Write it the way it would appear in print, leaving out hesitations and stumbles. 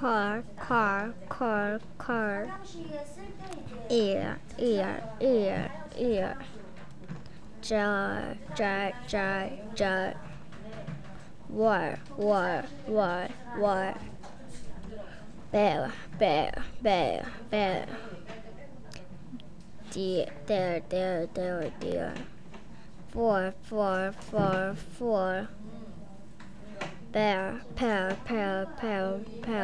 car, ear, jar, war, bear, deer, four, bear, pear,